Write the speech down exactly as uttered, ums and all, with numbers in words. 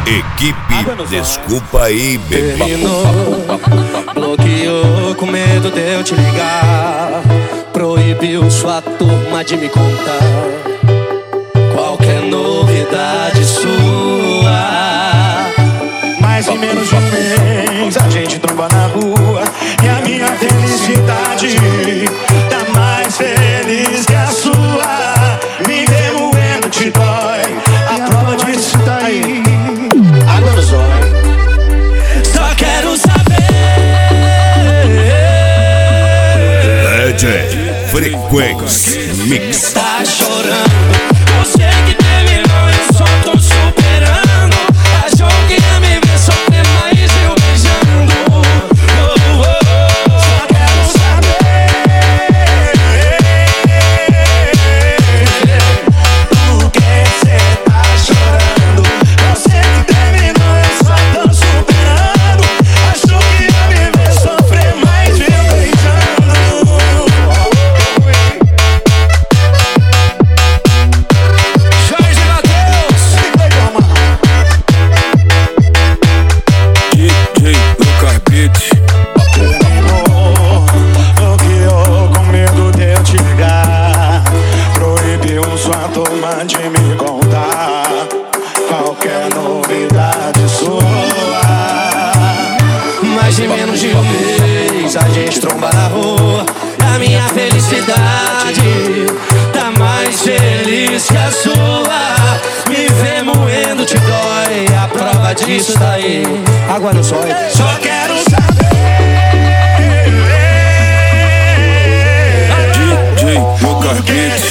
Equipe, desculpa aí, bebê. Terminou, bloqueou com medo de eu te ligar. Proibiu sua turma de me contar qualquer novidade sua. Mais em menos de um mês a gente tromba na rua e a minha felicidade tá mais feliz que a sua. Me remoendo te dói, a prova disso tá aí. Água no zóio. Só quero saber. D J Frequência Mix. Tá chorando, eu sei que terminou, eu só tô superando. Achou que ia me ver sofrer, mas eu beijando. Oh, oh, oh. Só quero saber Por que cê tá chorando? Eu sei que terminou, eu só tô superando. Achou que ia me ver sofrer, mas eu beijando. Jorge Mateus, D J Lucas Beats. Bloqueou com medo de eu te ligar. Proibiu sua turma de me contar qualquer novidade sua. mais de menos de um mês a gente tromba na rua. A minha felicidade tá mais feliz que a sua. Me ver moendo te dói, a prova disso tá aí. Água no zóio. Só quero saber D J Lucas Beats.